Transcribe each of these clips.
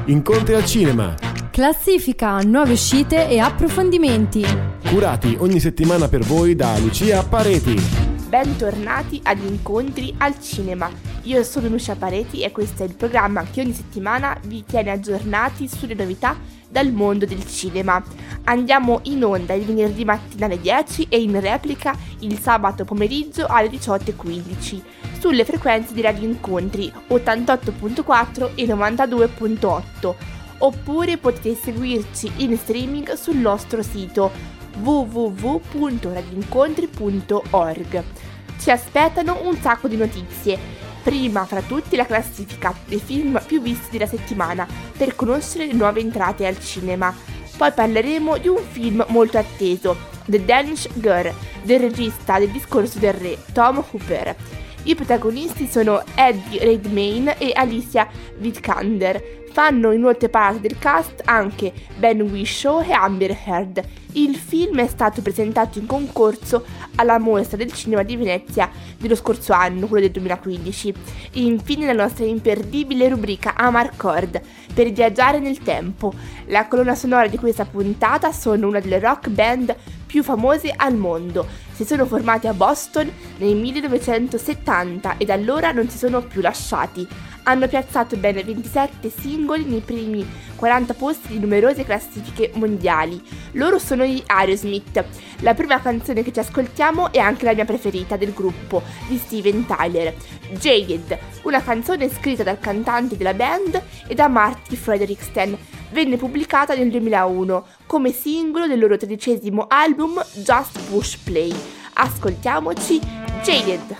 Incontri al cinema. Classifica, nuove uscite e approfondimenti. Curati ogni settimana per voi da Lucia Pareti. Bentornati ad Incontri al cinema. Io sono Lucia Pareti e questo è il programma che ogni settimana vi tiene aggiornati sulle novità dal mondo del cinema. Andiamo in onda il venerdì mattina alle 10 e in replica il sabato pomeriggio alle 18:15 sulle frequenze di Radio Incontri 88.4 e 92.8, oppure potete seguirci in streaming sul nostro sito www.radioincontri.org. Ci aspettano un sacco di notizie. Prima fra tutti la classifica dei film più visti della settimana per conoscere le nuove entrate al cinema. Poi parleremo di un film molto atteso, The Danish Girl, del regista del Discorso del Re, Tom Hooper. I protagonisti sono Eddie Redmayne e Alicia Vikander. Fanno inoltre parte del cast anche Ben Whishaw e Amber Heard. Il film è stato presentato in concorso alla Mostra del Cinema di Venezia dello scorso anno, quello del 2015. E infine la nostra imperdibile rubrica Amarcord per viaggiare nel tempo. La colonna sonora di questa puntata sono una delle rock band più famose al mondo. Si sono formati a Boston nel 1970 e da allora non si sono più lasciati. Hanno piazzato ben 27 singoli nei primi 40 posti di numerose classifiche mondiali. Loro sono gli Aerosmith. La prima canzone che ci ascoltiamo è anche la mia preferita del gruppo, di Steven Tyler, Jaded, una canzone scritta dal cantante della band e da Marty Frederiksen. Venne pubblicata nel 2001 come singolo del loro 13° album Just Push Play. Ascoltiamoci Jaded.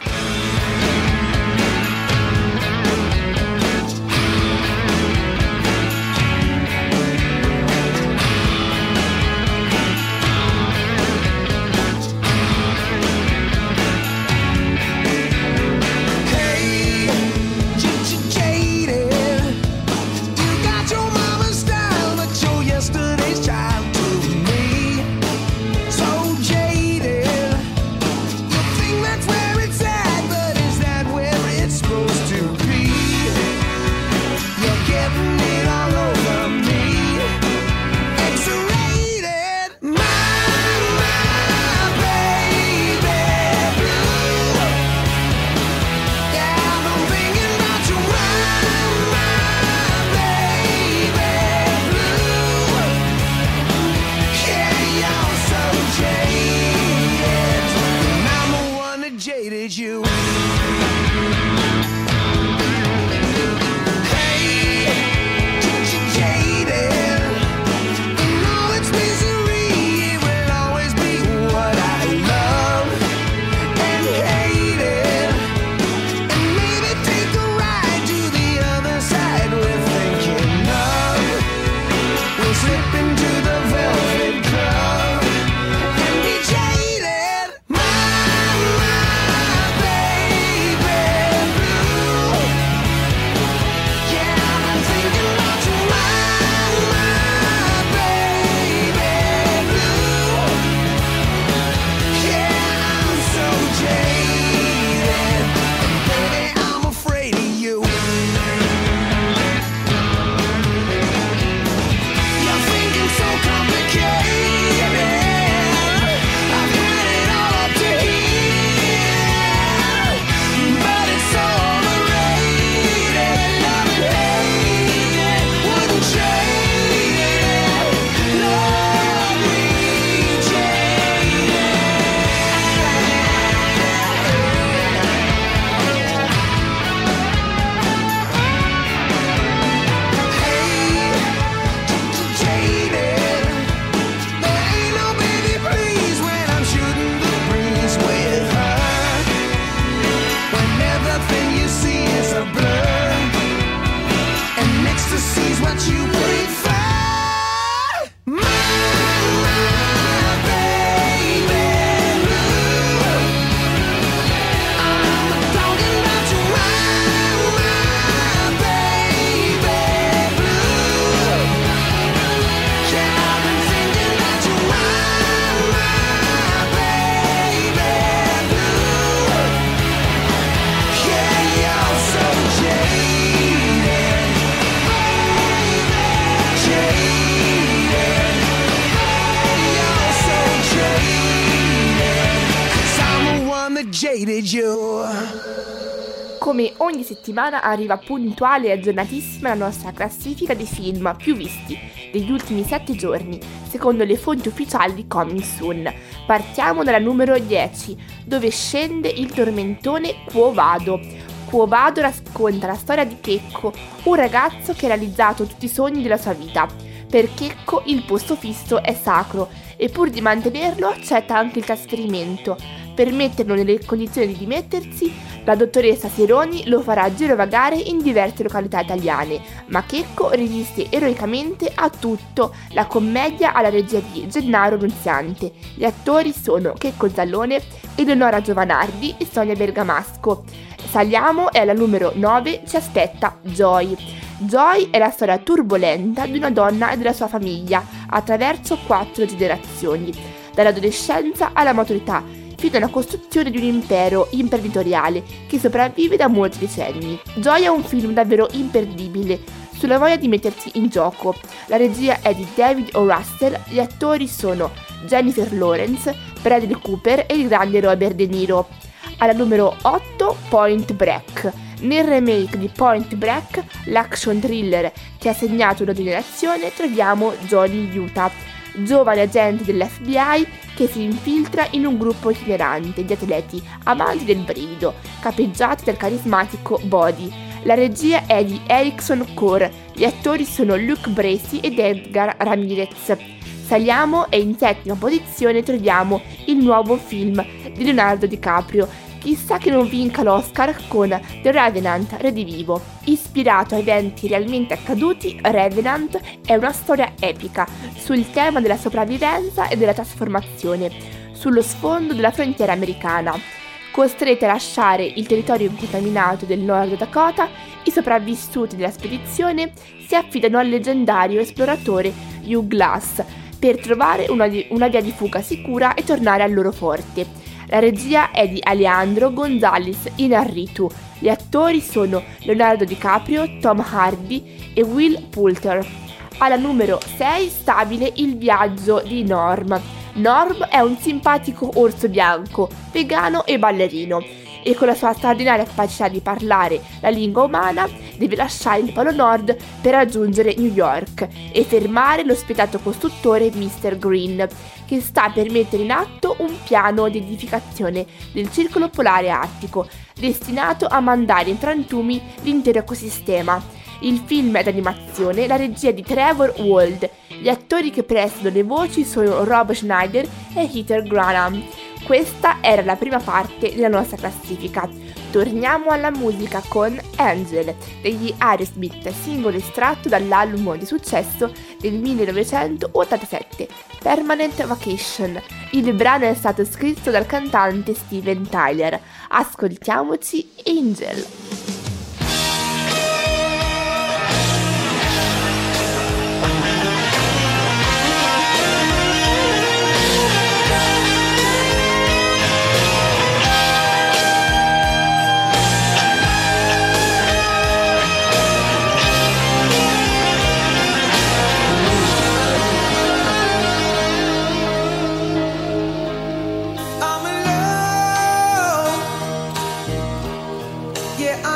hated you. Come ogni settimana arriva puntuale e aggiornatissima la nostra classifica dei film più visti degli ultimi 7 giorni, secondo le fonti ufficiali di Coming Soon. Partiamo dalla numero 10, dove scende il tormentone Quo Vado. Quo Vado racconta la storia di Checco, un ragazzo che ha realizzato tutti i sogni della sua vita. Per Checco il posto fisso è sacro e pur di mantenerlo accetta anche il trasferimento. Per metterlo nelle condizioni di dimettersi, la dottoressa Seroni lo farà girovagare in diverse località italiane, ma Checco resiste eroicamente a tutto. La commedia ha la regia di Gennaro Nunziante. Gli attori sono Checco Zallone, Eleonora Giovanardi e Sonia Bergamasco. Saliamo e alla numero 9 ci aspetta Joy. Joy è la storia turbolenta di una donna e della sua famiglia attraverso 4 generazioni, dall'adolescenza alla maturità, fino alla costruzione di un impero imprenditoriale che sopravvive da molti decenni. Joy è un film davvero imperdibile, sulla voglia di mettersi in gioco. La regia è di David O. Russell, gli attori sono Jennifer Lawrence, Bradley Cooper e il grande Robert De Niro. Alla numero 8 Point Break. Nel remake di Point Break, l'action thriller che ha segnato una generazione, troviamo Johnny Utah, giovane agente dell'FBI che si infiltra in un gruppo itinerante di atleti amanti del brivido, capeggiati dal carismatico Body. La regia è di Erickson Core, gli attori sono Luke Bracey ed Edgar Ramirez. Saliamo e in settima posizione troviamo il nuovo film di Leonardo DiCaprio. Chissà che non vinca l'Oscar con The Revenant Redivivo. Ispirato a eventi realmente accaduti, Revenant è una storia epica sul tema della sopravvivenza e della trasformazione, sullo sfondo della frontiera americana. Costretti a lasciare il territorio incontaminato del Nord Dakota, i sopravvissuti della spedizione si affidano al leggendario esploratore Hugh Glass per trovare una via di fuga sicura e tornare al loro forte. La regia è di Alejandro González Iñárritu. Gli attori sono Leonardo DiCaprio, Tom Hardy e Will Poulter. Alla numero 6 stabile Il viaggio di Norm. Norm è un simpatico orso bianco, vegano e ballerino, e con la sua straordinaria capacità di parlare la lingua umana deve lasciare il Polo Nord per raggiungere New York e fermare lo spietato costruttore Mr. Green, che sta per mettere in atto un piano di edificazione del circolo polare artico, destinato a mandare in frantumi l'intero ecosistema. Il film è d'animazione, la regia è di Trevor Wald. Gli attori che prestano le voci sono Rob Schneider e Heather Granham. Questa era la prima parte della nostra classifica. Torniamo alla musica con Angel degli Aerosmith, singolo estratto dall'album di successo del 1987, Permanent Vacation. Il brano è stato scritto dal cantante Steven Tyler. Ascoltiamoci Angel. Yeah,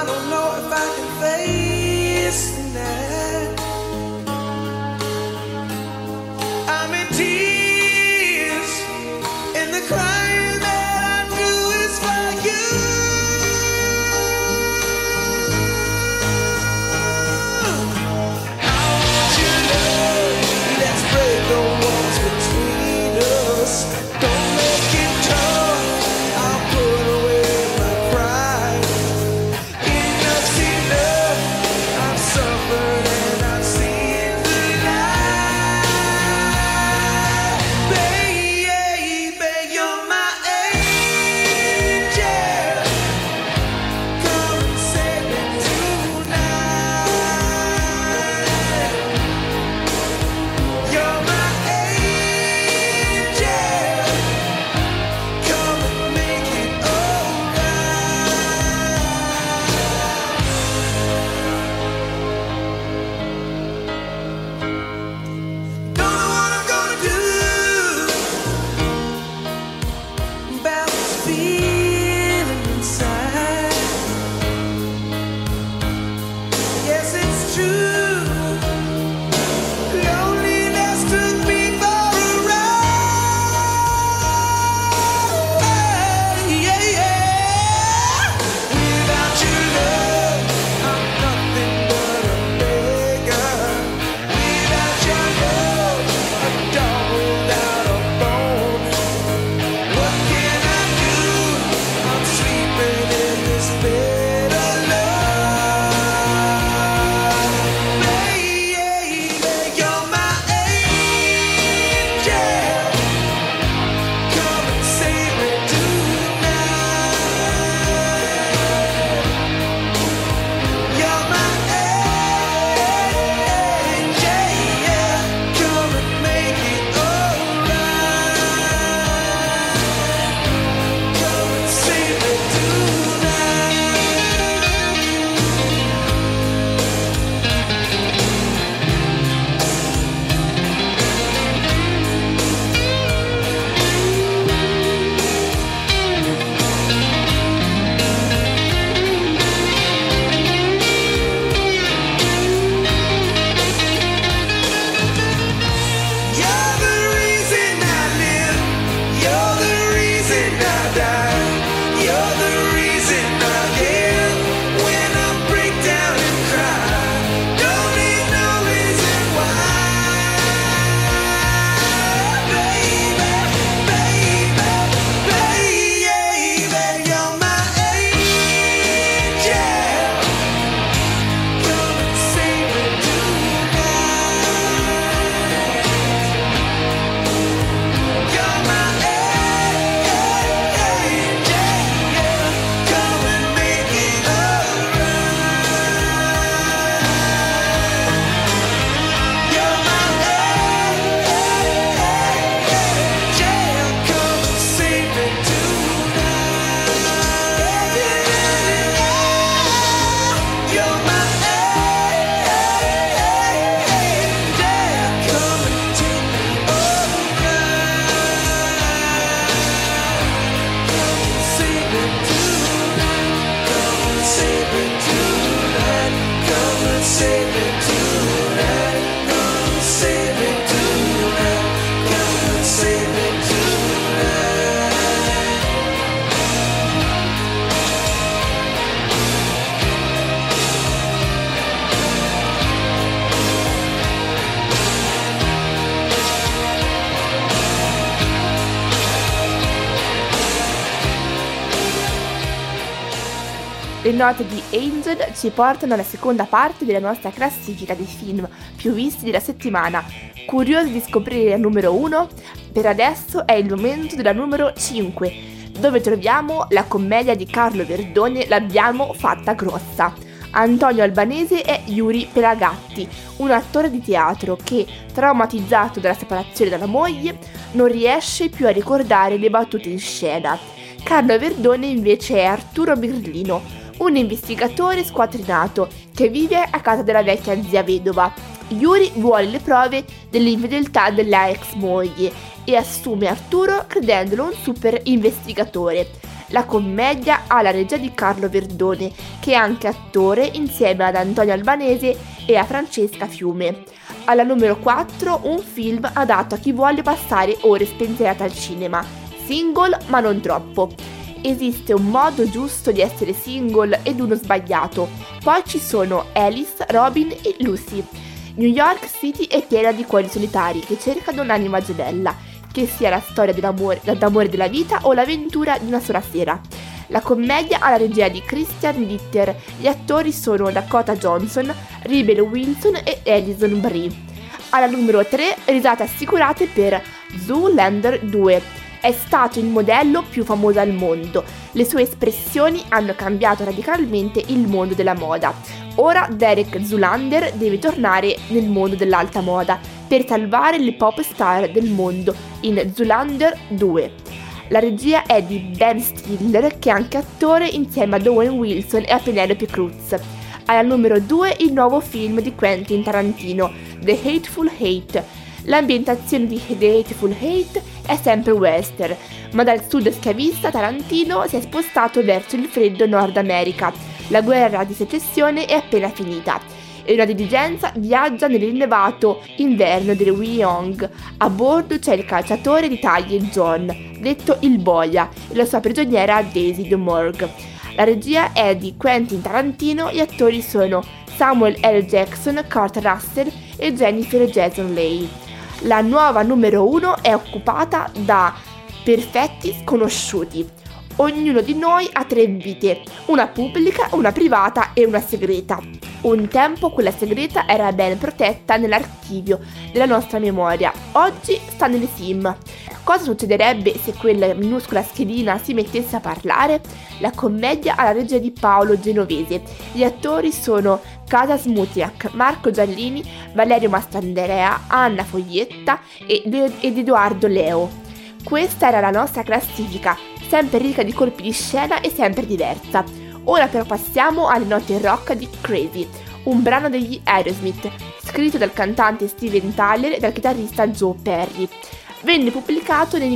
note di Angel ci portano alla seconda parte della nostra classifica dei film più visti della settimana. Curiosi di scoprire la numero 1? Per adesso è il momento della numero 5, dove troviamo la commedia di Carlo Verdone L'abbiamo fatta grossa. Antonio Albanese è Yuri Pelagatti, un attore di teatro che, traumatizzato dalla separazione dalla moglie, non riesce più a ricordare le battute in scena. Carlo Verdone invece è Arturo Birlino, un investigatore squattrinato che vive a casa della vecchia zia vedova. Yuri vuole le prove dell'infedeltà della ex moglie e assume Arturo credendolo un super investigatore. La commedia ha la regia di Carlo Verdone, che è anche attore insieme ad Antonio Albanese e a Francesca Fiume. Alla numero 4, un film adatto a chi vuole passare ore spensierate al cinema. Single ma non troppo. Esiste un modo giusto di essere single ed uno sbagliato. Poi ci sono Alice, Robin e Lucy. New York City è piena di cuori solitari che cercano un'anima gemella, che sia la storia d'amore della vita o l'avventura di una sola sera. La commedia ha la regia di Christian Litter, gli attori sono Dakota Johnson, Rebel Wilson e Alison Brie. Alla numero 3, risate assicurate per Zoolander 2. È stato il modello più famoso al mondo. Le sue espressioni hanno cambiato radicalmente il mondo della moda. Ora Derek Zoolander deve tornare nel mondo dell'alta moda per salvare le pop star del mondo in Zoolander 2. La regia è di Ben Stiller, che è anche attore insieme a Owen Wilson e a Penelope Cruz. Alla numero 2 il nuovo film di Quentin Tarantino, The Hateful Eight. L'ambientazione di The Hateful Eight è sempre western, ma dal sud schiavista Tarantino si è spostato verso il freddo Nord America. La guerra di secessione è appena finita e una diligenza viaggia nell'innevato inverno del Wyoming. A bordo c'è il calciatore di taglie John, detto il Boia, e la sua prigioniera Daisy DeMorg. La regia è di Quentin Tarantino, gli attori sono Samuel L. Jackson, Kurt Russell e Jennifer Jason Leigh. La nuova numero 1 è occupata da perfetti sconosciuti. Ognuno di noi ha 3 vite, una pubblica, una privata e una segreta. Un tempo quella segreta era ben protetta nell'archivio della nostra memoria, oggi sta nelle SIM. Cosa succederebbe se quella minuscola schedina si mettesse a parlare? La commedia ha la regia di Paolo Genovese. Gli attori sono Casa Smutiak, Marco Giallini, Valerio Mastandrea, Anna Foglietta ed Edoardo Leo. Questa era la nostra classifica, sempre ricca di colpi di scena e sempre diversa. Ora però passiamo alle note rock di Crazy, un brano degli Aerosmith, scritto dal cantante Steven Tyler e dal chitarrista Joe Perry. Venne pubblicato nel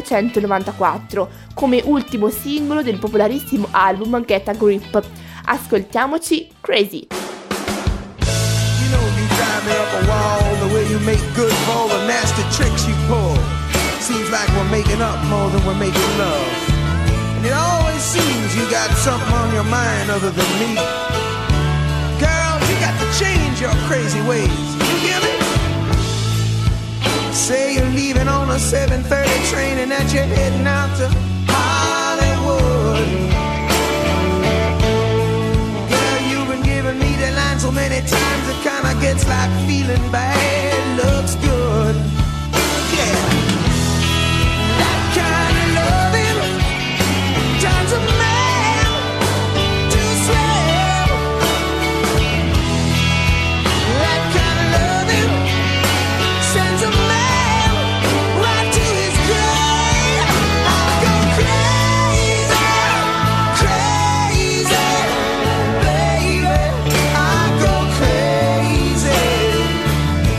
1994 come ultimo singolo del popolarissimo album Get a Grip. Ascoltiamoci Crazy. You know you drive me up a wall, the way you make good for all the nasty tricks you pull. Seems like we're making up more than we're making love. And it always seems you got something on your mind other than me. Girl, you got to change your crazy ways. You hear me? Say you're leaving on a 7:30 train and that you're heading out to Hollywood. Girl, you've been giving me the line so many times it kinda gets like feeling bad looks good. Yeah. That kind of loving turns a man to slave. That kind of loving sends a man right to his grave. I go crazy, crazy, baby. I go crazy.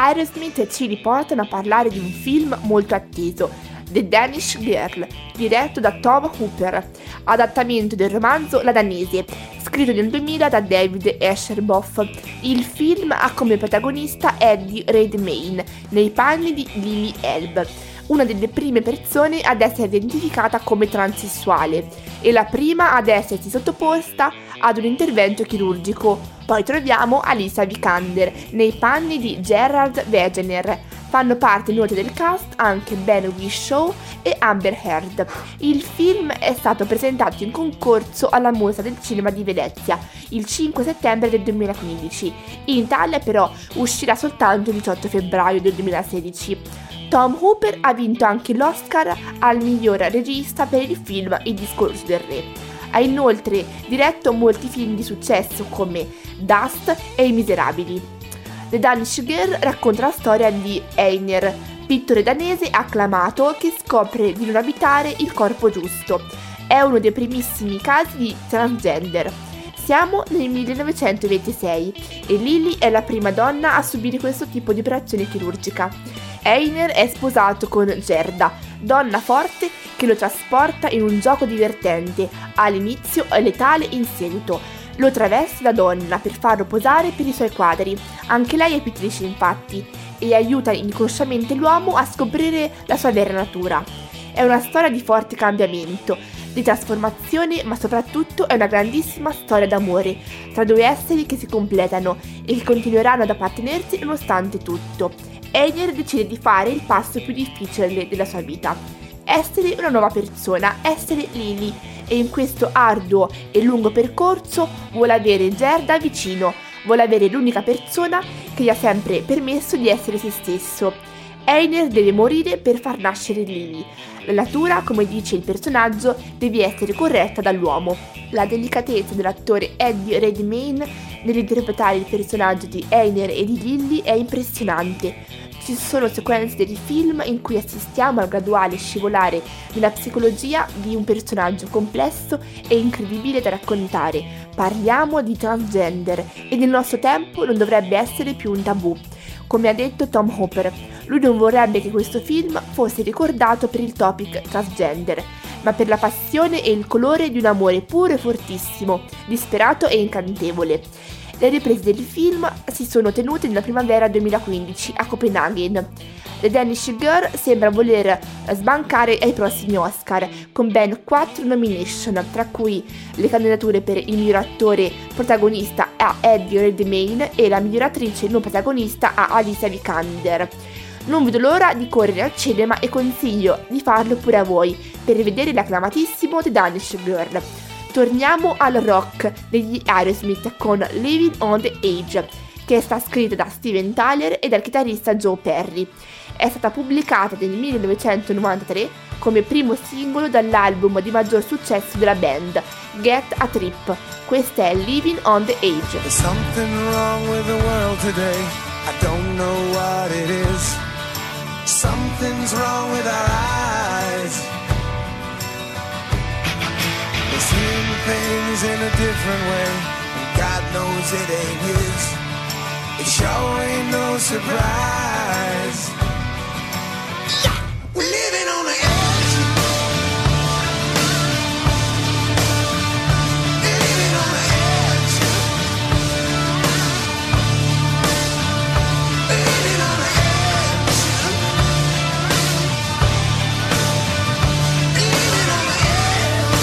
Aerosmith ci riportano a parlare di un film molto atteso, The Danish Girl, diretto da Tom Hooper, adattamento del romanzo La danese, scritto nel 2000 da David Asherboff. Il film ha come protagonista Eddie Redmayne, nei panni di Lily Elbe, una delle prime persone ad essere identificata come transessuale e la prima ad essersi sottoposta ad un intervento chirurgico. Poi troviamo Alicia Vikander nei panni di Gerald Wegener. Fanno parte inoltre del cast anche Ben Whishaw e Amber Heard. Il film è stato presentato in concorso alla Mostra del Cinema di Venezia il 5 settembre del 2015. In Italia però uscirà soltanto il 18 febbraio del 2016. Tom Hooper ha vinto anche l'Oscar al miglior regista per il film Il discorso del re. Ha inoltre diretto molti film di successo come Dust e I Miserabili. The Danish Girl racconta la storia di Einar, pittore danese acclamato che scopre di non abitare il corpo giusto. È uno dei primissimi casi di transgender. Siamo nel 1926 e Lily è la prima donna a subire questo tipo di operazione chirurgica. Einar è sposato con Gerda, donna forte che lo trasporta in un gioco divertente, all'inizio e letale in seguito. Lo traveste da donna per farlo posare per i suoi quadri. Anche lei è pittrice infatti e aiuta inconsciamente l'uomo a scoprire la sua vera natura. È una storia di forte cambiamento, di trasformazione, ma soprattutto è una grandissima storia d'amore tra due esseri che si completano e che continueranno ad appartenersi nonostante tutto. Einar decide di fare il passo più difficile della sua vita: essere una nuova persona, essere Lily, e in questo arduo e lungo percorso vuole avere Gerda vicino, vuole avere l'unica persona che gli ha sempre permesso di essere se stesso. Einar deve morire per far nascere Lily. La natura, come dice il personaggio, deve essere corretta dall'uomo. La delicatezza dell'attore Eddie Redmayne nell'interpretare il personaggio di Einar e di Lily è impressionante. Ci sono sequenze del film in cui assistiamo al graduale scivolare nella psicologia di un personaggio complesso e incredibile da raccontare. Parliamo di transgender e nel nostro tempo non dovrebbe essere più un tabù. Come ha detto Tom Hooper, lui non vorrebbe che questo film fosse ricordato per il topic transgender, ma per la passione e il colore di un amore puro e fortissimo, disperato e incantevole. Le riprese del film si sono tenute nella primavera 2015 a Copenaghen. The Danish Girl sembra voler sbancare ai prossimi Oscar, con ben 4 nomination, tra cui le candidature per il miglior attore protagonista a Eddie Redmayne e la miglior attrice non protagonista a Alicia Vikander. Non vedo l'ora di correre al cinema e consiglio di farlo pure a voi per rivedere l'acclamatissimo The Danish Girl. Torniamo al rock degli Aerosmith con Living on the Edge, che sta scritta da Steven Tyler e dal chitarrista Joe Perry. È stata pubblicata nel 1993 come primo singolo dall'album di maggior successo della band, Get a Trip. Questa è Living on the Edge. There's something wrong with the world today. I don't know what it is. Something's wrong with our eyes. We're seeing things in a different way, and God knows it ain't his. It sure ain't no surprise. We're living on the edge. Living on the edge. Living on the edge. Living on the edge.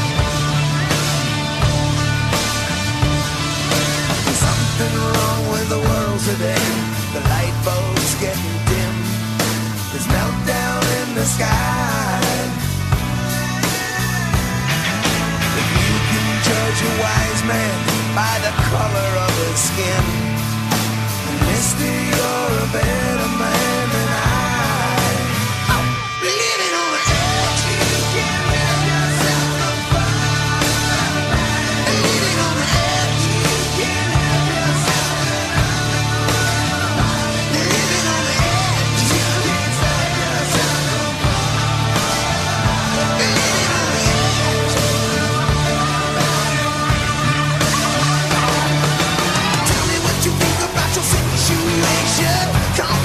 There's something wrong with the world today. The light bulb's getting dim. There's meltdown in the sky. If you can judge a wise man by the color of his skin, then mister, you're a better man than I. Oh, living on the edge. You can't let yourself go far. Living on the edge. You can't help yourself. Living on the edge. You can't stop yourself. Living on the edge. Tell me what you think about your situation. Come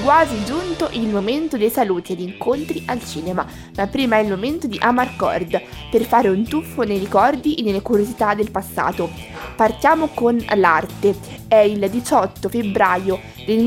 quasi giunto il momento dei saluti ed incontri al cinema, ma prima è il momento di Amarcord, per fare un tuffo nei ricordi e nelle curiosità del passato. Partiamo con l'arte. È il 18 febbraio del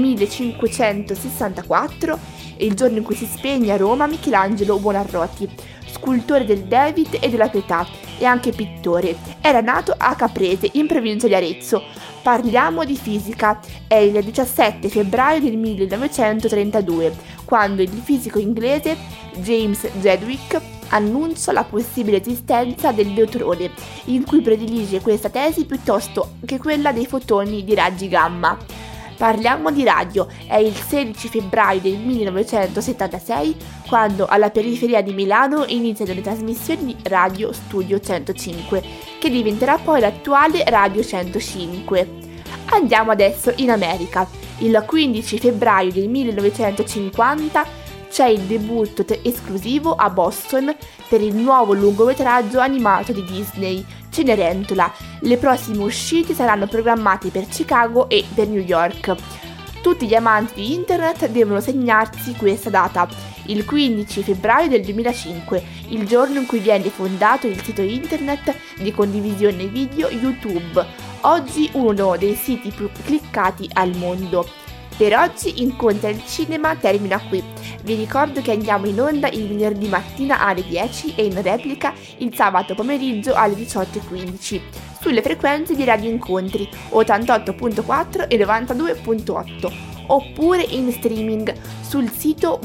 1564, il giorno in cui si spegne a Roma Michelangelo Buonarroti, scultore del David e della Pietà e anche pittore. Era nato a Caprese, in provincia di Arezzo. Parliamo di fisica. È il 17 febbraio del 1932, quando il fisico inglese James Chadwick annuncia la possibile esistenza del neutrone, in cui predilige questa tesi piuttosto che quella dei fotoni di raggi gamma. Parliamo di radio. È il 16 febbraio del 1976, quando alla periferia di Milano iniziano le trasmissioni di Radio Studio 105, che diventerà poi l'attuale Radio 105. Andiamo adesso in America. Il 15 febbraio del 1950 c'è il debutto esclusivo a Boston per il nuovo lungometraggio animato di Disney, Cenerentola. Le prossime uscite saranno programmate per Chicago e per New York. Tutti gli amanti di internet devono segnarsi questa data, il 15 febbraio del 2005, il giorno in cui viene fondato il sito internet di condivisione video YouTube, oggi uno dei siti più cliccati al mondo. Per oggi Incontri al Cinema termina qui. Vi ricordo che andiamo in onda il venerdì mattina alle 10 e in replica il sabato pomeriggio alle 18:15 sulle frequenze di Radio Incontri 88.4 e 92.8, oppure in streaming sul sito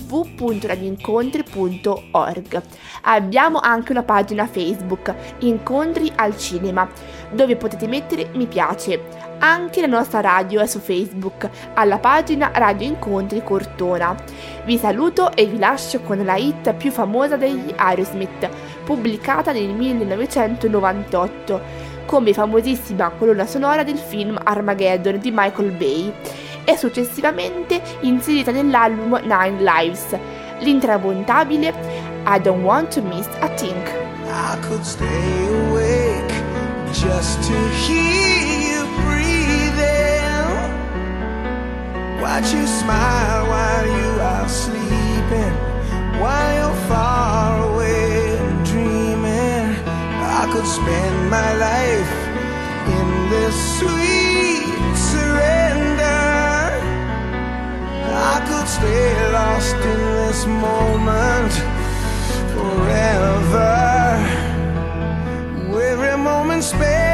www.radioincontri.org. Abbiamo anche una pagina Facebook, Incontri al Cinema, dove potete mettere mi piace. Anche la nostra radio è su Facebook, alla pagina Radio Incontri Cortona. Vi saluto e vi lascio con la hit più famosa degli Aerosmith, pubblicata nel 1998, come famosissima colonna sonora del film Armageddon di Michael Bay, e successivamente inserita nell'album Nine Lives, l'intramontabile I Don't Want to Miss a Thing. I could stay awake just to hear you breathing, watch you smile while you are sleeping, while you're far away and dreaming. I could spend my life in this sweet surrender. I could stay lost in this moment forever. Every moment spent